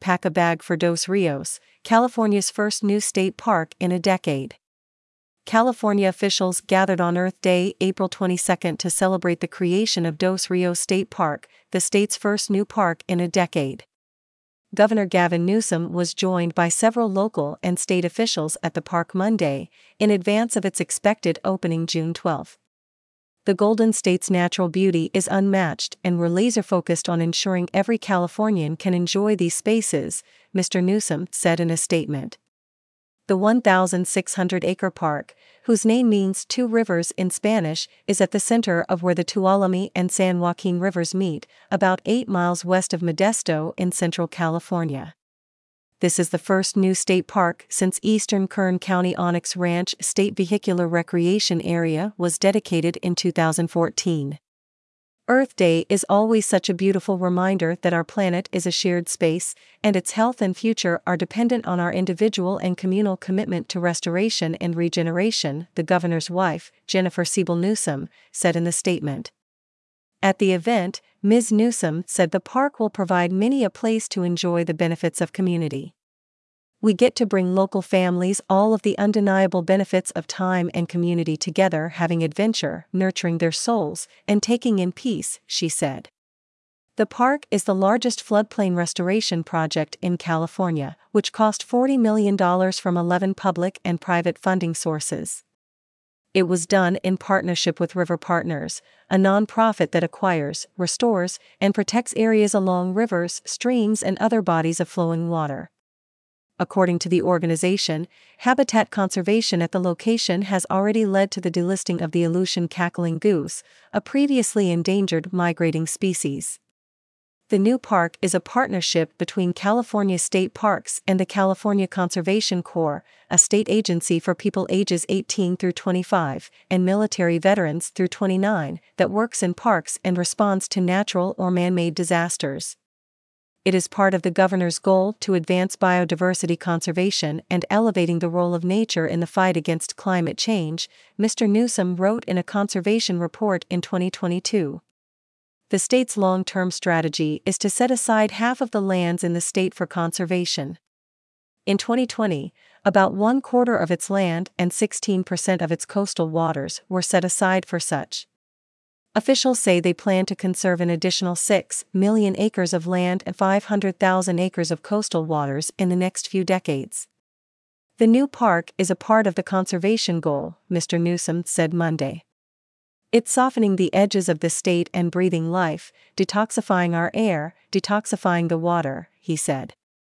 Pack a Bag for Dos Rios, California's first new state park in a decade. California officials gathered on Earth Day, April 22, to celebrate the creation of Dos Rios State Park, the state's first new park in a decade. Governor Gavin Newsom was joined by several local and state officials at the park Monday, in advance of its expected opening June 12. The Golden State's natural beauty is unmatched, and we're laser-focused on ensuring every Californian can enjoy these spaces, Mr. Newsom said in a statement. The 1,600-acre park, whose name means two rivers in Spanish, is at the center of where the Tuolumne and San Joaquin rivers meet, about 8 miles west of Modesto in Central California. This is the first new state park since Eastern Kern County Onyx Ranch State Vehicular Recreation Area was dedicated in 2014. Earth Day is always such a beautiful reminder that our planet is a shared space, and its health and future are dependent on our individual and communal commitment to restoration and regeneration, the governor's wife, Jennifer Siebel Newsom, said in the statement. At the event, Ms. Newsom said the park will provide many a place to enjoy the benefits of community. We get to bring local families all of the undeniable benefits of time and community together, having adventure, nurturing their souls, and taking in peace, she said. The park is the largest floodplain restoration project in California, which cost $40 million from 11 public and private funding sources. It was done in partnership with River Partners, a nonprofit that acquires, restores, and protects areas along rivers, streams, and other bodies of flowing water. According to the organization, habitat conservation at the location has already led to the delisting of the Aleutian cackling goose, a previously endangered migrating species. The new park is a partnership between California State Parks and the California Conservation Corps, a state agency for people ages 18 through 25 and military veterans through 29, that works in parks and responds to natural or man-made disasters. It is part of the governor's goal to advance biodiversity conservation and elevating the role of nature in the fight against climate change, Mr. Newsom wrote in a conservation report in 2022. The state's long-term strategy is to set aside half of the lands in the state for conservation. In 2020, about 1/4 of its land and 16% of its coastal waters were set aside for such. Officials say they plan to conserve an additional 6 million acres of land and 500,000 acres of coastal waters in the next few decades. The new park is a part of the conservation goal, Mr. Newsom said Monday. It's softening the edges of the state and breathing life, detoxifying our air, detoxifying the water, he said.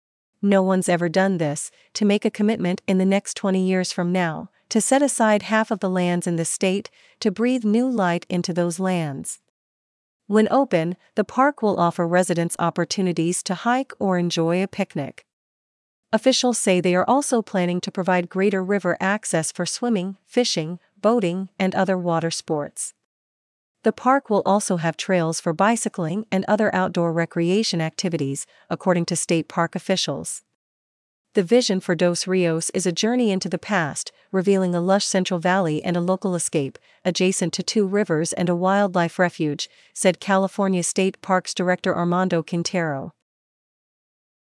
No one's ever done this, to make a commitment in the next 20 years from now, to set aside half of the lands in the state, to breathe new light into those lands. When open, the park will offer residents opportunities to hike or enjoy a picnic. Officials say they are also planning to provide greater river access for swimming, fishing, boating, and other water sports. The park will also have trails for bicycling and other outdoor recreation activities, according to state park officials. The vision for Dos Rios is a journey into the past, revealing a lush Central Valley and a local escape, adjacent to 2 rivers and a wildlife refuge, said California State Parks Director Armando Quintero.